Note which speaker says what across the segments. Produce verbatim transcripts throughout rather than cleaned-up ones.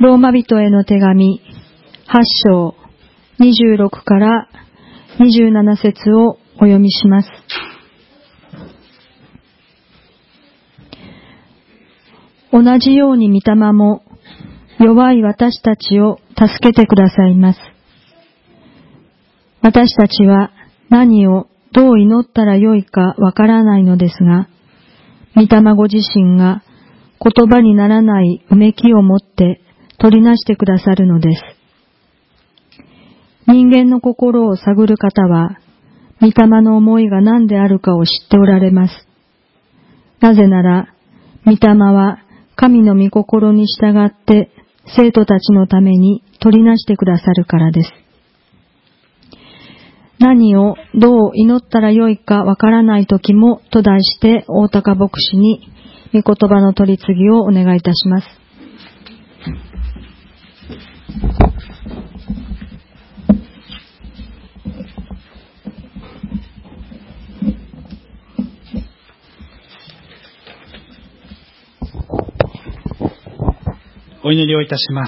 Speaker 1: ローマ人への手紙はち章にじゅうろくからにじゅうなな節をお読みします。同じように御霊も弱い私たちを助けてくださいます。私たちは何をどう祈ったらよいかわからないのですが、御霊ご自身が言葉にならないうめきを持って取りなしてくださるのです。人間の心を探る方は、御霊の思いが何であるかを知っておられます。なぜなら、御霊は神の御心に従って生徒たちのために取りなしてくださるからです。何をどう祈ったらよいかわからないときもと題して大高牧師に御言葉の取り次ぎをお願いいたします。
Speaker 2: お祈りをいたします。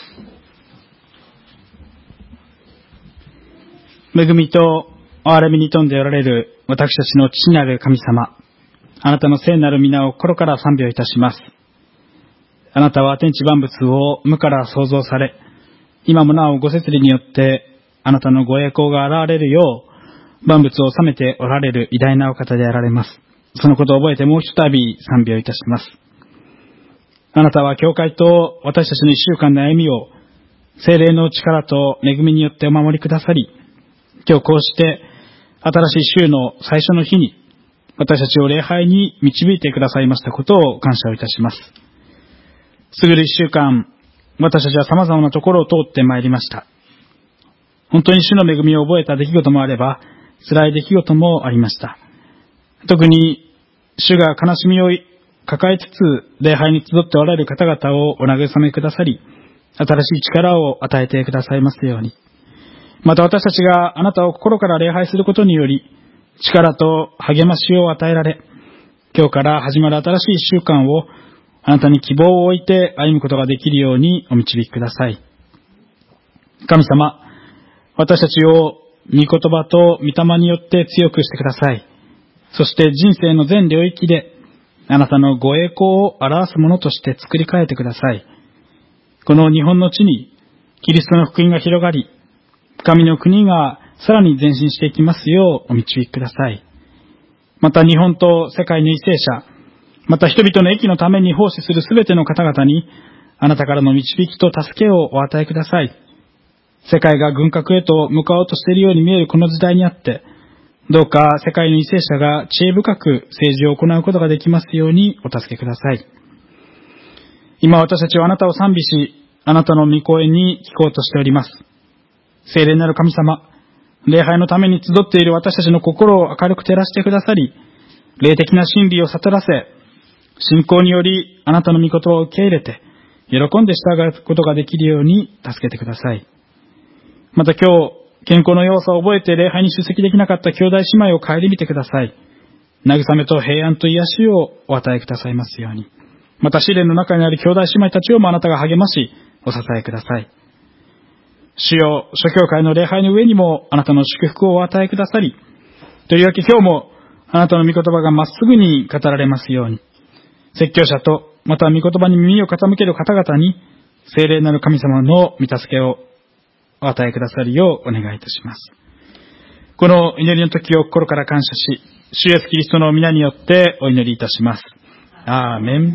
Speaker 2: 恵みと憐れみに富んでおられる私たちの父なる神様、あなたの聖なる皆を心から賛美をいたします。あなたは天地万物を無から創造され、今もなおご摂理によってあなたのご栄光が現れるよう万物を治めておられる偉大なお方であられます。そのことを覚えてもう一度賛美をいたします。あなたは教会と私たちの一週間の歩みを聖霊の力と恵みによってお守りくださり、今日こうして新しい週の最初の日に私たちを礼拝に導いてくださいましたことを感謝をいたします。過ぎる一週間、私たちは様々なところを通ってまいりました。本当に主の恵みを覚えた出来事もあれば、辛い出来事もありました。特に主が悲しみを抱えつつ礼拝に集っておられる方々をお慰めくださり、新しい力を与えてくださいますように。また私たちがあなたを心から礼拝することにより、力と励ましを与えられ、今日から始まる新しい一週間をあなたに希望を置いて歩むことができるようにお導きください。神様、私たちを御言葉と御霊によって強くしてください。そして人生の全領域であなたのご栄光を表すものとして作り変えてください。この日本の地にキリストの福音が広がり、神の国がさらに前進していきますようお導きください。また日本と世界の為政者、また人々の益のために奉仕するすべての方々にあなたからの導きと助けをお与えください。世界が軍拡へと向かおうとしているように見えるこの時代にあって、どうか世界の為政者が知恵深く政治を行うことができますようにお助けください。今私たちはあなたを賛美し、あなたの御声に聞こうとしております。聖霊なる神様、礼拝のために集っている私たちの心を明るく照らしてくださり、霊的な真理を悟らせ、信仰によりあなたの御言葉を受け入れて、喜んで従うことができるように助けてください。また今日、健康の要素を覚えて礼拝に出席できなかった兄弟姉妹を顧みてください。慰めと平安と癒しをお与えくださいますように。また試練の中にある兄弟姉妹たちをもあなたが励まし、お支えください。主よ、諸教会の礼拝の上にもあなたの祝福をお与えくださり、とりわけ今日もあなたの御言葉がまっすぐに語られますように、説教者とまた御言葉に耳を傾ける方々に聖霊なる神様の御助けをお与えくださるようお願いいたします。この祈りの時を心から感謝し、主イエスキリストの皆によってお祈りいたします。アーメン。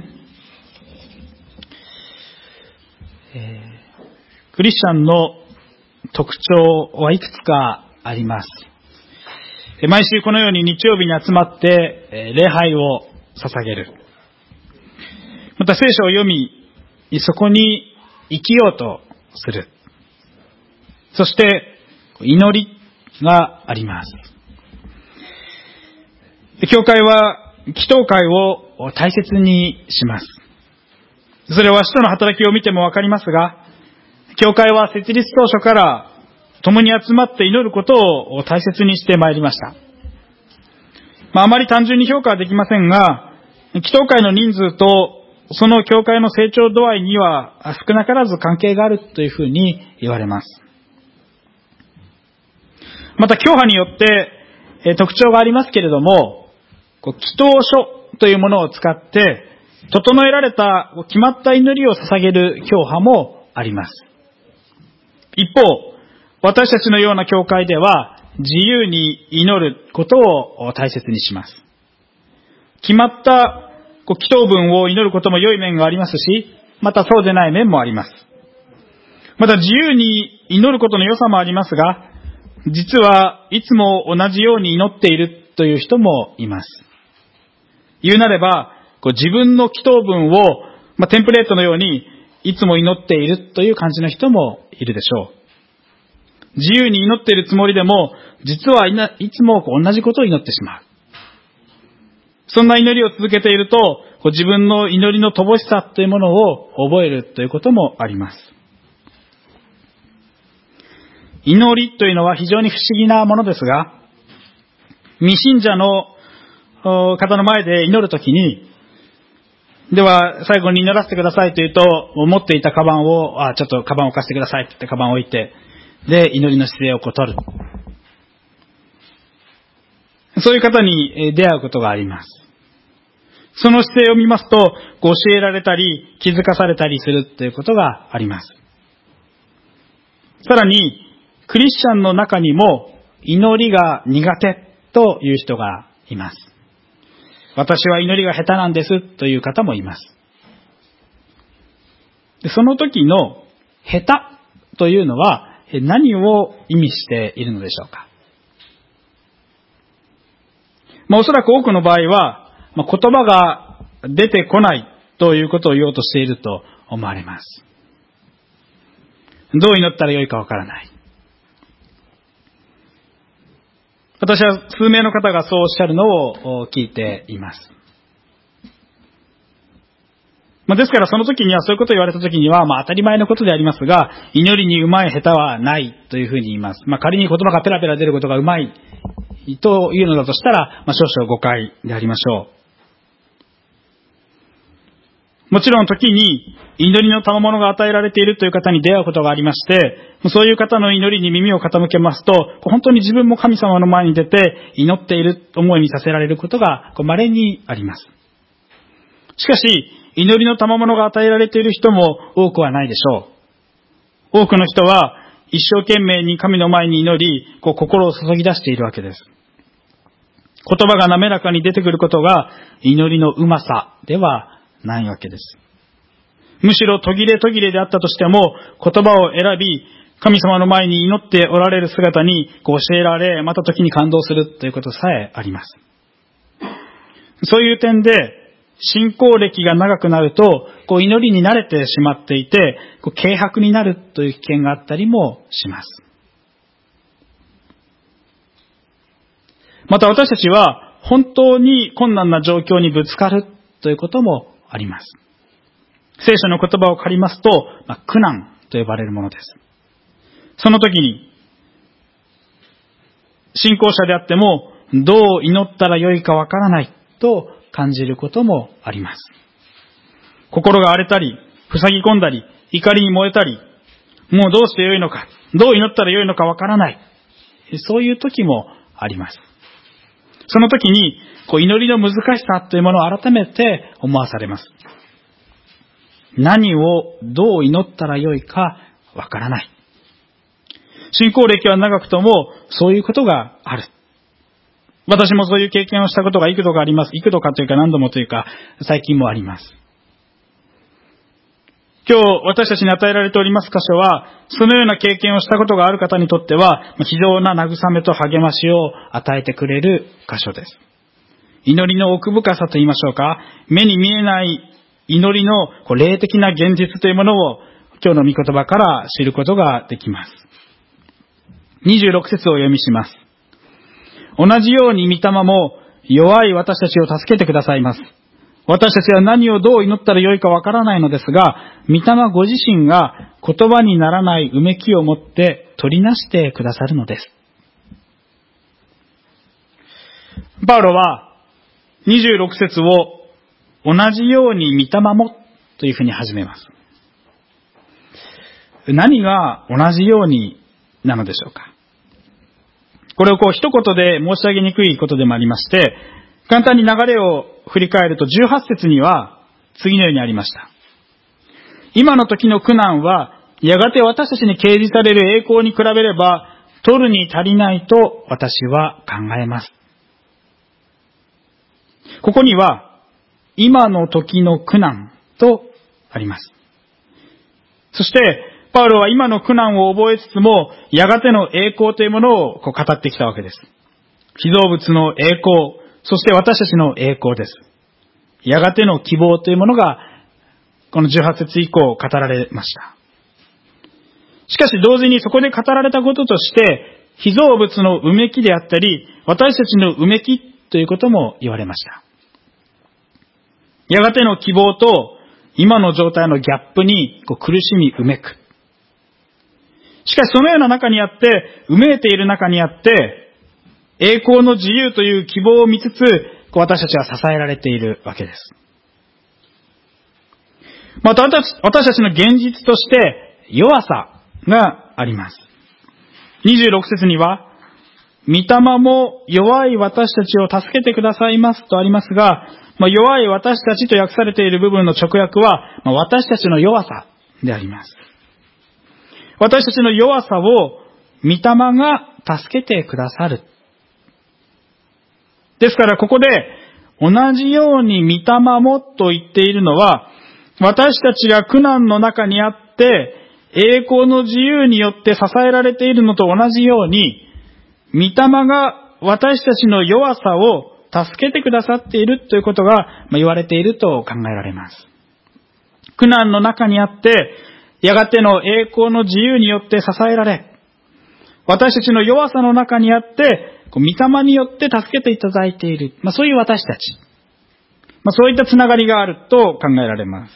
Speaker 2: えー、クリスチャンの特徴はいくつかあります。毎週このように日曜日に集まって礼拝を捧げる。また聖書を読み、そこに生きようとする。そして祈りがあります。教会は祈祷会を大切にします。それは使徒の働きを見てもわかりますが、教会は設立当初から共に集まって祈ることを大切にしてまいりました。まあ、あまり単純に評価はできませんが、祈祷会の人数とその教会の成長度合いには少なからず関係があるというふうに言われます。また教派によって特徴がありますけれども、祈祷書というものを使って整えられた決まった祈りを捧げる教派もあります。一方、私たちのような教会では自由に祈ることを大切にします。決まった祈祷文を祈ることも良い面がありますし、またそうでない面もあります。また自由に祈ることの良さもありますが、実はいつも同じように祈っているという人もいます。言うなれば、自分の祈祷文を、まあ、テンプレートのようにいつも祈っているという感じの人もいるでしょう。自由に祈っているつもりでも、実はいつも同じことを祈ってしまう。そんな祈りを続けていると、自分の祈りの乏しさというものを覚えるということもあります。祈りというのは非常に不思議なものですが、未信者の方の前で祈るときに、では最後に祈らせてくださいと言うと、持っていたカバンを、あ、ちょっとカバンを貸してくださいって言ってカバンを置いて、で、祈りの姿勢をこう取る。そういう方に出会うことがあります。その姿勢を見ますと、教えられたり、気づかされたりするということがあります。さらに、クリスチャンの中にも、祈りが苦手という人がいます。私は祈りが下手なんですという方もいます。その時の下手というのは何を意味しているのでしょうか。まあ、おそらく多くの場合は、まあ、言葉が出てこないということを言おうとしていると思われます。どう祈ったらよいかわからない。私は数名の方がそうおっしゃるのを聞いています。まあ、ですからその時には、そういうことを言われた時には、まあ当たり前のことでありますが、祈りにうまい下手はないというふうに言います。まあ仮に言葉がペラペラ出ることがうまいというのだとしたら、まあ少々誤解でありましょう。もちろん時に祈りの賜物が与えられているという方に出会うことがありまして、そういう方の祈りに耳を傾けますと、本当に自分も神様の前に出て祈っている思いにさせられることが稀にあります。しかし、祈りの賜物が与えられている人も多くはないでしょう。多くの人は一生懸命に神の前に祈り、こう心を注ぎ出しているわけです。言葉が滑らかに出てくることが祈りのうまさではないわけです。むしろ途切れ途切れであったとしても、言葉を選び、神様の前に祈っておられる姿にこう教えられ、また時に感動するということさえあります。そういう点で、信仰歴が長くなると、こう祈りに慣れてしまっていて、こう軽薄になるという危険があったりもします。また私たちは本当に困難な状況にぶつかるということもあります。聖書の言葉を借りますと、まあ、苦難と呼ばれるものです。その時に、信仰者であっても、どう祈ったらよいかわからないと感じることもあります。心が荒れたり、塞ぎ込んだり、怒りに燃えたり、もうどうしてよいのか、どう祈ったらよいのかわからない。そういう時もあります。その時に、こう祈りの難しさというものを改めて思わされます。何をどう祈ったらよいかわからない。信仰歴は長くともそういうことがある。私もそういう経験をしたことが幾度かあります。幾度かというか何度もというか最近もあります。今日私たちに与えられております箇所は、そのような経験をしたことがある方にとっては非常な慰めと励ましを与えてくれる箇所です。祈りの奥深さと言いましょうか、目に見えない祈りの霊的な現実というものを今日の御言葉から知ることができます。にじゅうろく節をお読みします。同じように御霊も弱い私たちを助けてくださいます。私たちは何をどう祈ったらよいかわからないのですが、御霊ご自身が言葉にならないうめきをもって取りなしてくださるのです。パウロはにじゅうろく節を同じように御霊もというふうに始めます。何が同じようになのでしょうか。これをこう一言で申し上げにくいことでもありまして、簡単に流れを振り返るとじゅうはち節には次のようにありました。今の時の苦難はやがて私たちに掲示される栄光に比べれば取るに足りないと私は考えます。ここには今の時の苦難とあります。そしてパウロは今の苦難を覚えつつもやがての栄光というものをこう語ってきたわけです。被造物の栄光、そして私たちの栄光です。やがての希望というものがこのじゅうはち節以降語られました。しかし同時にそこで語られたこととして被造物のうめきであったり私たちのうめきということも言われました。やがての希望と今の状態のギャップにこう苦しみうめく。しかしそのような中にあって、うめいている中にあって、栄光の自由という希望を見つつ、私たちは支えられているわけです。また私たちの現実として弱さがあります。にじゅうろく節には、御霊も弱い私たちを助けてくださいますとありますが、まあ、弱い私たちと訳されている部分の直訳は、まあ、私たちの弱さであります。私たちの弱さを御霊が助けてくださる。ですからここで同じように御霊もと言っているのは、私たちが苦難の中にあって栄光の自由によって支えられているのと同じように、御霊が私たちの弱さを助けてくださっているということが言われていると考えられます。苦難の中にあってやがての栄光の自由によって支えられ、私たちの弱さの中にあって、御霊によって助けていただいている。まあ、そういう私たち。まあ、そういったつながりがあると考えられます。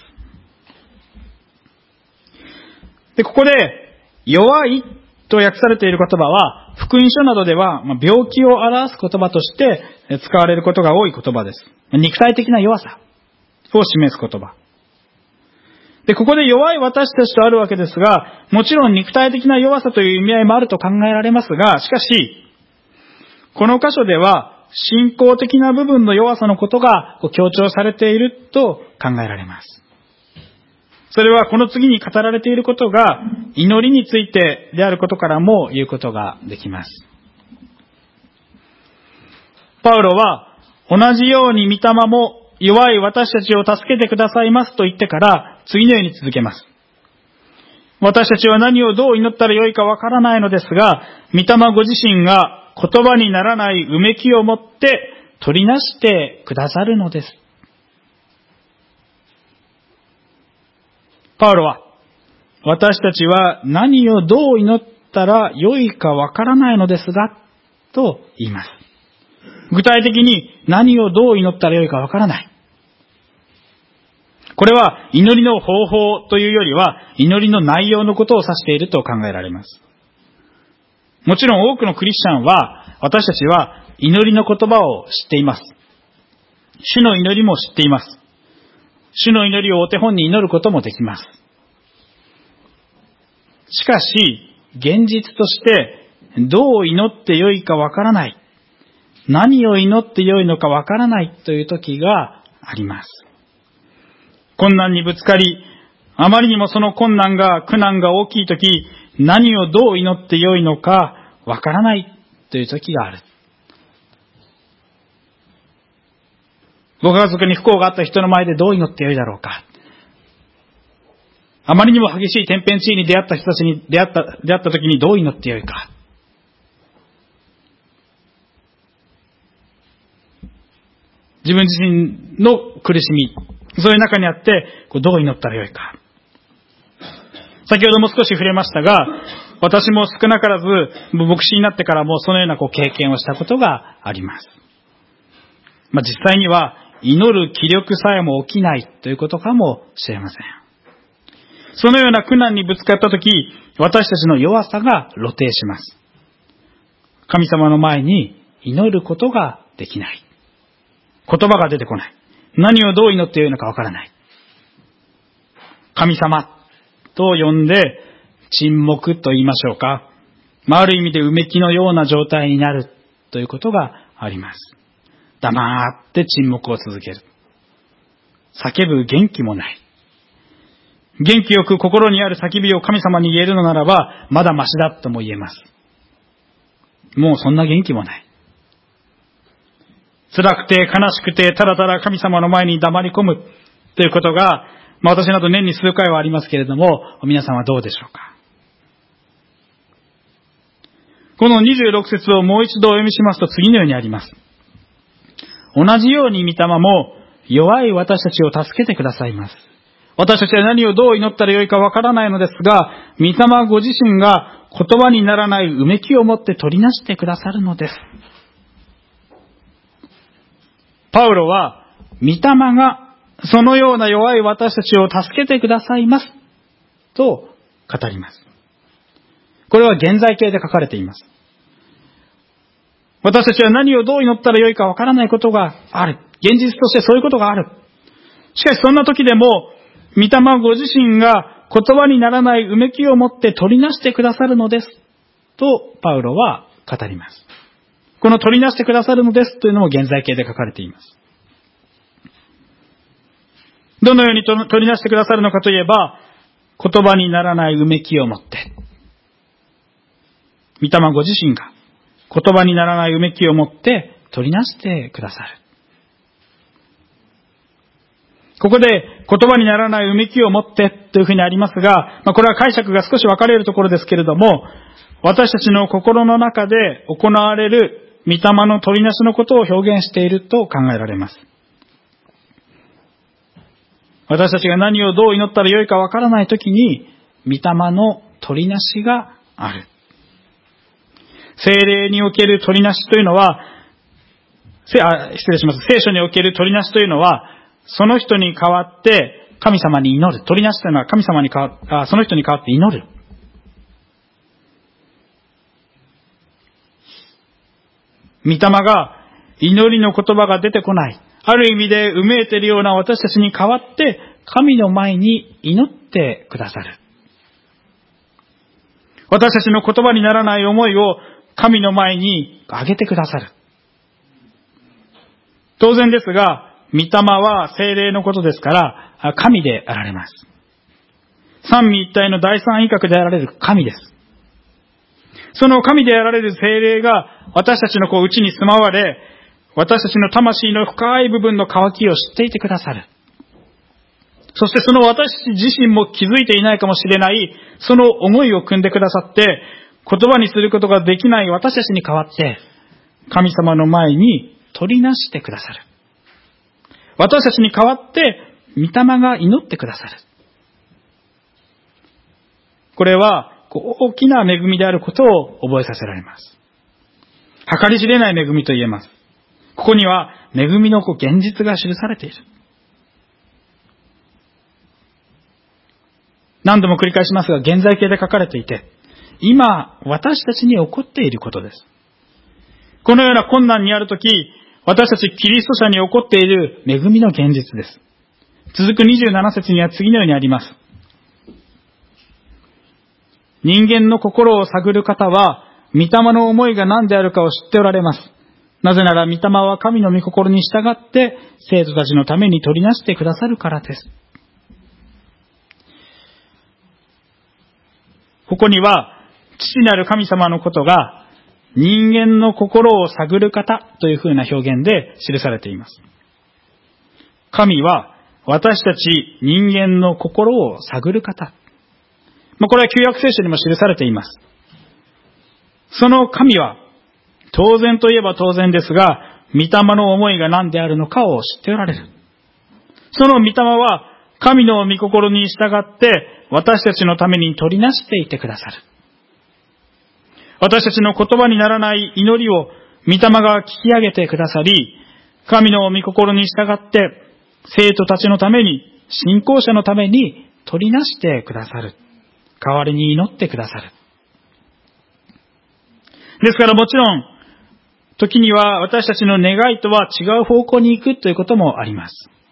Speaker 2: で、ここで、弱いと訳されている言葉は、福音書などでは、まあ、病気を表す言葉として使われることが多い言葉です。肉体的な弱さを示す言葉。で、ここで弱い私たちとあるわけですが、もちろん肉体的な弱さという意味合いもあると考えられますが、しかし、この箇所では、信仰的な部分の弱さのことが強調されていると考えられます。それはこの次に語られていることが、祈りについてであることからも言うことができます。パウロは、同じように御霊も弱い私たちを助けてくださいますと言ってから、次のように続けます。私たちは何をどう祈ったらよいかわからないのですが、御霊ご自身が言葉にならないうめきをもって取りなしてくださるのです。パウロは、私たちは何をどう祈ったらよいかわからないのですが、と言います。具体的に何をどう祈ったらよいかわからない。これは祈りの方法というよりは祈りの内容のことを指していると考えられます。もちろん多くのクリスチャンは私たちは祈りの言葉を知っています。主の祈りも知っています。主の祈りをお手本に祈ることもできます。しかし現実としてどう祈ってよいかわからない、何を祈ってよいのかわからないという時があります。困難にぶつかり、あまりにもその困難が、苦難が大きいとき、何をどう祈ってよいのかわからないというときがある。ご家族に不幸があった人の前でどう祈ってよいだろうか。あまりにも激しい天変地異に出会った人たちに出会った、出会ったときにどう祈ってよいか。自分自身の苦しみ、そういう中にあって、どう祈ったらよいか。先ほども少し触れましたが、私も少なからず、牧師になってからもそのようなこう経験をしたことがあります。まあ、実際には、祈る気力さえも起きないということかもしれません。そのような苦難にぶつかったとき、私たちの弱さが露呈します。神様の前に祈ることができない。言葉が出てこない。 何をどう祈っているのかわからない。神様と呼んで沈黙と言いましょうか。まあ、ある意味でうめきのような状態になるということがあります。黙って沈黙を続ける。叫ぶ元気もない。元気よく心にある叫びを神様に言えるのならば、まだマシだとも言えます。もうそんな元気もない。辛くて悲しくて、ただただ神様の前に黙り込むということが、まあ私など年に数回はありますけれども、皆さんはどうでしょうか。このにじゅうろく節をもう一度お読みしますと次のようにあります。同じように御霊も弱い私たちを助けてくださいます。私たちは何をどう祈ったらよいかわからないのですが、御霊ご自身が言葉にならないうめきを持って取りなしてくださるのです。パウロは、御霊がそのような弱い私たちを助けてくださいますと語ります。これは現在形で書かれています。私たちは何をどう祈ったらよいかわからないことがある。現実としてそういうことがある。しかしそんな時でも、御霊ご自身が言葉にならないうめきを持って取りなしてくださるのです。と、パウロは語ります。この取りなしてくださるのですというのも現在形で書かれています。どのように取りなしてくださるのかといえば、言葉にならないうめきを持って、御霊ご自身が言葉にならないうめきを持って取りなしてくださる。ここで言葉にならないうめきを持ってというふうにありますが、まあ、これは解釈が少し分かれるところですけれども、私たちの心の中で行われる御霊の取りなしのことを表現していると考えられます。私たちが何をどう祈ったらよいかわからないときに、御霊の取りなしがある。聖霊における取りなしというのは、あ、失礼します。聖書における取りなしというのは、その人に代わって神様に祈る。取りなしというのは神様に代わあその人に代わって祈る。御霊が祈りの言葉が出てこない。ある意味でうめいているような私たちに代わって神の前に祈ってくださる。私たちの言葉にならない思いを神の前に上げてくださる。当然ですが、御霊は聖霊のことですから、神であられます。三位一体の第三位格であられる神です。その神であられる聖霊が私たちのこう内に住まわれ、私たちの魂の深い部分の渇きを知っていてくださる。そしてその私自身も気づいていないかもしれない、その思いを汲んでくださって、言葉にすることができない私たちに代わって、神様の前に取りなしてくださる。私たちに代わって、御霊が祈ってくださる。これは、大きな恵みであることを覚えさせられます。計り知れない恵みと言えます。ここには、恵みの現実が記されている。何度も繰り返しますが、現在形で書かれていて、今、私たちに起こっていることです。このような困難にあるとき、私たちキリスト者に起こっている恵みの現実です。続くにじゅうなな節には次のようにあります。人間の心を探る方は、御霊の思いが何であるかを知っておられます。なぜなら御霊は神の御心に従って生徒たちのために取りなしてくださるからです。ここには、父なる神様のことが人間の心を探る方というふうな表現で記されています。神は私たち人間の心を探る方。まあ、これは旧約聖書にも記されています。その神は当然といえば当然ですが、御霊の思いが何であるのかを知っておられる。その御霊は神の御心に従って私たちのために取りなしていてくださる。私たちの言葉にならない祈りを御霊が聞き上げてくださり、神の御心に従って生徒たちのために、信仰者のために取りなしてくださる。代わりに祈ってくださる。ですからもちろん、時には私たちの願いとは違う方向に行くということもあります。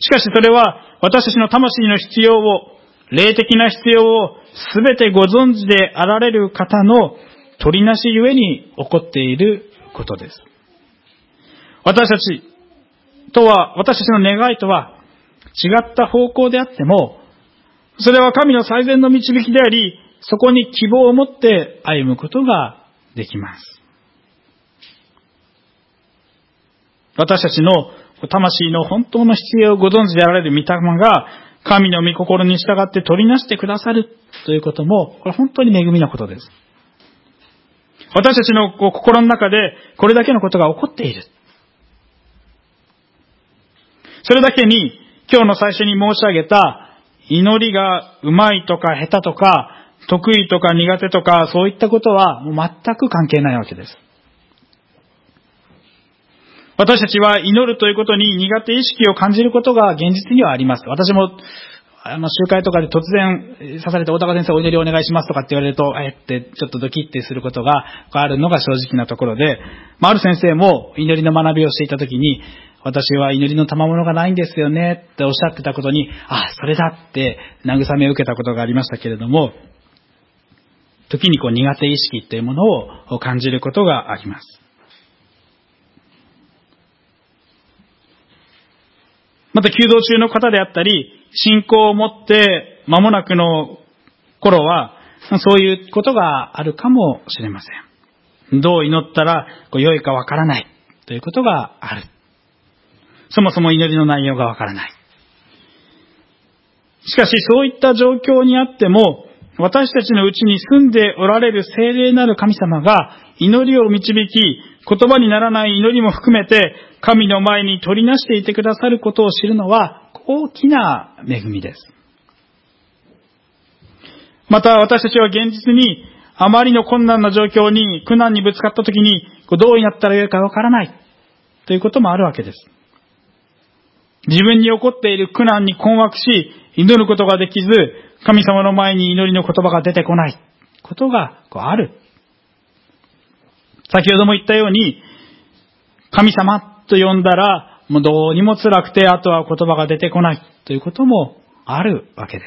Speaker 2: しかしそれは私たちの魂の必要を、霊的な必要をすべてご存知であられる方の取りなしゆえに起こっていることです。私たちとは、私たちの願いとは違った方向であっても、それは神の最善の導きであり、そこに希望を持って歩むことができます。私たちの魂の本当の必要をご存知であられる御霊が、神の御心に従って取りなしてくださるということも、これ本当に恵みなことです。私たちの心の中でこれだけのことが起こっている。それだけに、今日の最初に申し上げた、祈りがうまいとか下手とか、得意とか苦手とか、そういったことはもう全く関係ないわけです。私たちは祈るということに苦手意識を感じることが現実にはあります。私も、あの、集会とかで突然刺されて、大高先生お祈りお願いしますとかって言われると、えってちょっとドキッてすることがあるのが正直なところで、まあ、ある先生も祈りの学びをしていたときに、私は祈りの賜物がないんですよねっておっしゃってたことに、あ、それだって慰めを受けたことがありましたけれども、時にこう苦手意識っていうものを感じることがあります。また弓道中の方であったり、信仰を持って間もなくの頃は、そういうことがあるかもしれません。どう祈ったらこう良いかわからないということがある。そもそも祈りの内容がわからない。しかしそういった状況にあっても、私たちのうちに住んでおられる聖霊なる神様が祈りを導き、言葉にならない祈りも含めて神の前に取りなしていてくださることを知るのは大きな恵みです。また私たちは現実にあまりの困難な状況に苦難にぶつかったときにどうやったらよいかわからないということもあるわけです。自分に起こっている苦難に困惑し祈ることができず、神様の前に祈りの言葉が出てこないことがある。先ほども言ったように、神様と呼んだらもうどうにも辛くて、あとは言葉が出てこないということもあるわけです。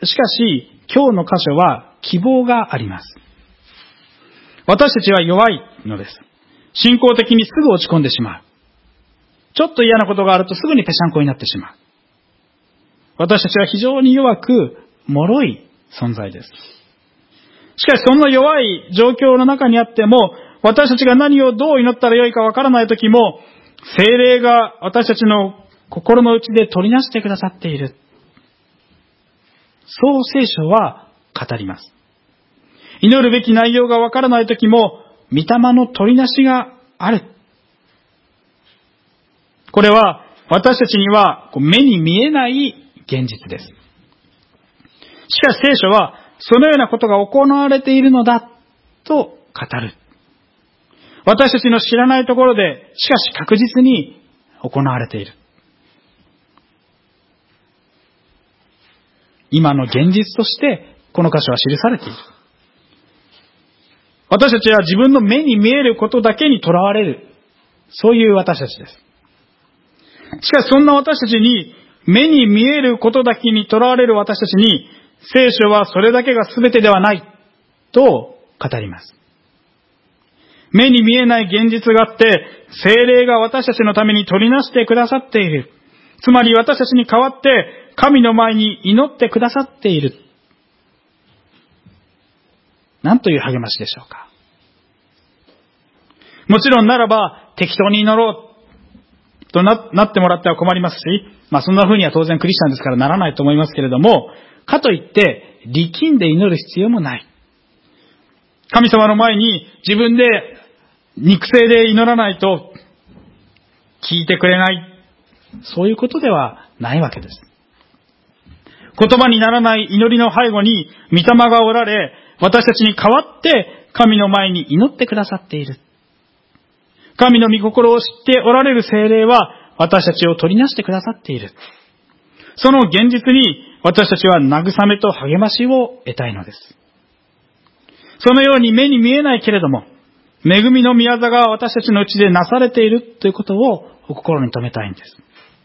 Speaker 2: しかし今日の箇所は希望があります。私たちは弱いのです。信仰的にすぐ落ち込んでしまう。ちょっと嫌なことがあるとすぐにぺしゃんこになってしまう。私たちは非常に弱く、脆い存在です。しかしそんな弱い状況の中にあっても、私たちが何をどう祈ったらよいかわからないときも、聖霊が私たちの心の内で取りなしてくださっている。そう聖書は語ります。祈るべき内容がわからないときも、御霊の取りなしがある。これは私たちには目に見えない現実です。しかし聖書はそのようなことが行われているのだと語る。私たちの知らないところで、しかし確実に行われている。今の現実としてこの箇所は記されている。私たちは自分の目に見えることだけにとらわれる。そういう私たちです。しかしそんな私たちに、目に見えることだけにとらわれる私たちに、聖書はそれだけが全てではないと語ります。目に見えない現実があって、聖霊が私たちのために取りなしてくださっている。つまり私たちに代わって神の前に祈ってくださっている。なんという励ましでしょうか。もちろんならば適当に祈ろうと な, なってもらっては困りますし、まあそんな風には当然クリスチャンですからならないと思いますけれども、かといって力んで祈る必要もない。神様の前に自分で肉声で祈らないと聞いてくれない、そういうことではないわけです。言葉にならない祈りの背後に御霊がおられ、私たちに代わって神の前に祈ってくださっている。神の御心を知っておられる聖霊は私たちを取りなしてくださっている。その現実に私たちは慰めと励ましを得たいのです。そのように目に見えないけれども、恵みの御業が私たちのうちでなされているということを心に留めたいんです。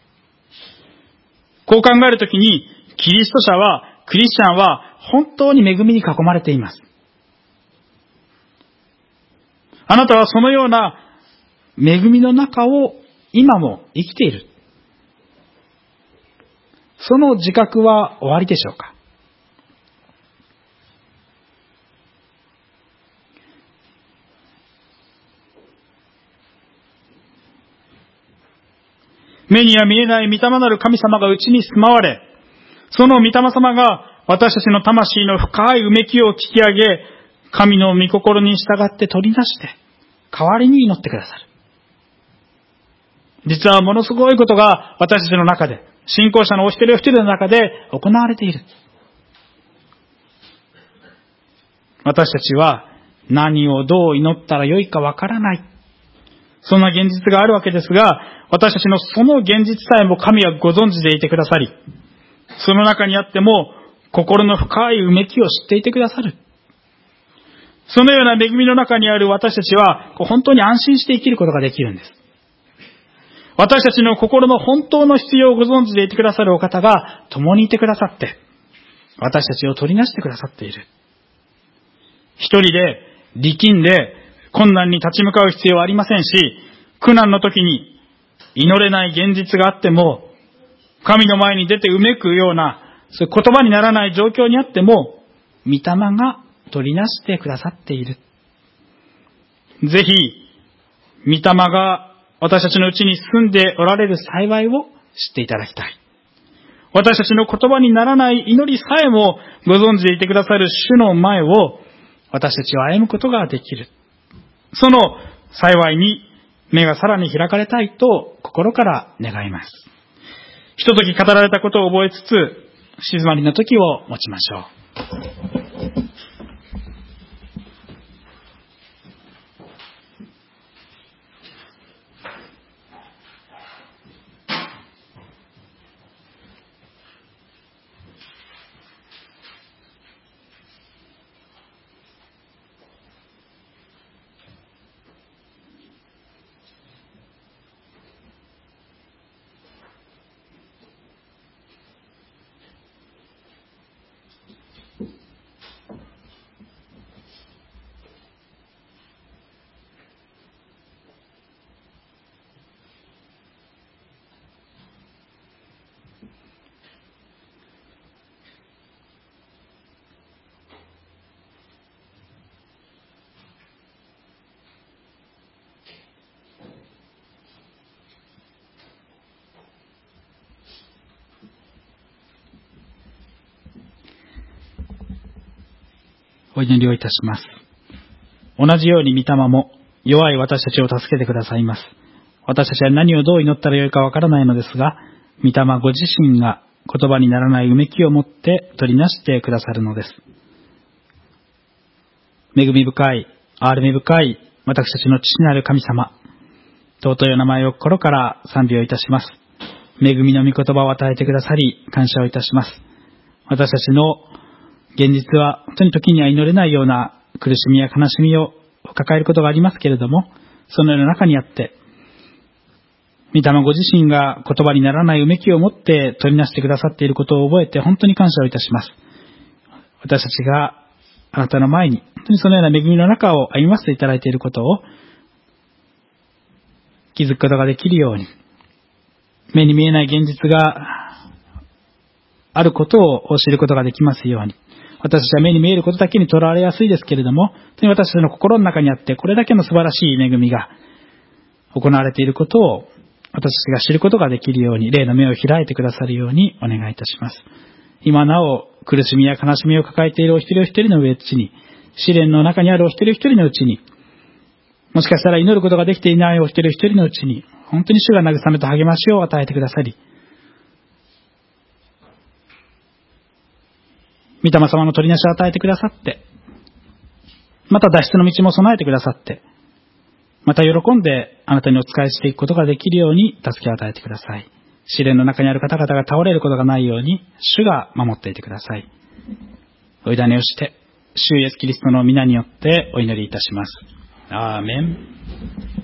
Speaker 2: こう考えるときに、キリスト者は、クリスチャンは本当に恵みに囲まれています。あなたはそのような恵みの中を今も生きている。その自覚はおありでしょうか？目には見えない御霊なる神様がうちに住まわれ、その御霊様が私たちの魂の深いうめきを聞き上げ、神の御心に従って取り出して、代わりに祈ってくださる。実はものすごいことが私たちの中で、信仰者のお一人お一人の中で行われている。私たちは何をどう祈ったらよいかわからない。そんな現実があるわけですが、私たちのその現実さえも神はご存知でいてくださり、その中にあっても心の深いうめきを知っていてくださる。そのような恵みの中にある私たちは本当に安心して生きることができるんです。私たちの心の本当の必要をご存知でいてくださるお方が共にいてくださって、私たちを取りなしてくださっている。一人で力んで困難に立ち向かう必要はありませんし、苦難の時に祈れない現実があっても、神の前に出てうめくような、そういう言葉にならない状況にあっても、御霊が取りなしてくださっている。ぜひ、御霊が私たちのうちに住んでおられる幸いを知っていただきたい。私たちの言葉にならない祈りさえもご存知でいてくださる主の前を私たちは歩むことができる。その幸いに目がさらに開かれたいと心から願います。ひととき語られたことを覚えつつ、静まりの時を持ちましょう。お祈りをいたします。同じように御霊も弱い私たちを助けてくださいます。私たちは何をどう祈ったらよいかわからないのですが、御霊ご自身が言葉にならないうめきを持って取りなしてくださるのです。恵み深い、憐れみ深い私たちの父なる神様、尊いお名前を心から賛美をいたします。恵みの御言葉を与えてくださり感謝をいたします。私たちの現実は本当に時には祈れないような苦しみや悲しみを抱えることがありますけれども、そのような中にあって、御霊ご自身が言葉にならないうめきを持って取りなしてくださっていることを覚えて本当に感謝をいたします。私たちがあなたの前に本当にそのような恵みの中を歩ませていただいていることを気づくことができるように、目に見えない現実があることを知ることができますように、私たちは目に見えることだけにとらわれやすいですけれども、本当に私たちの心の中にあってこれだけの素晴らしい恵みが行われていることを私たちが知ることができるように、霊の目を開いてくださるようにお願いいたします。今なお苦しみや悲しみを抱えているお一人お一人のうちに、試練の中にあるお一人お一人のうちに、もしかしたら祈ることができていないお一人お一人のうちに、本当に主が慰めと励ましを与えてくださり、御霊様の取りなしを与えてくださって、また脱出の道も備えてくださって、また喜んであなたにお仕えしていくことができるように助けを与えてください。試練の中にある方々が倒れることがないように主が守っていてください。お委ねをして、主イエスキリストの皆によってお祈りいたします。アーメン。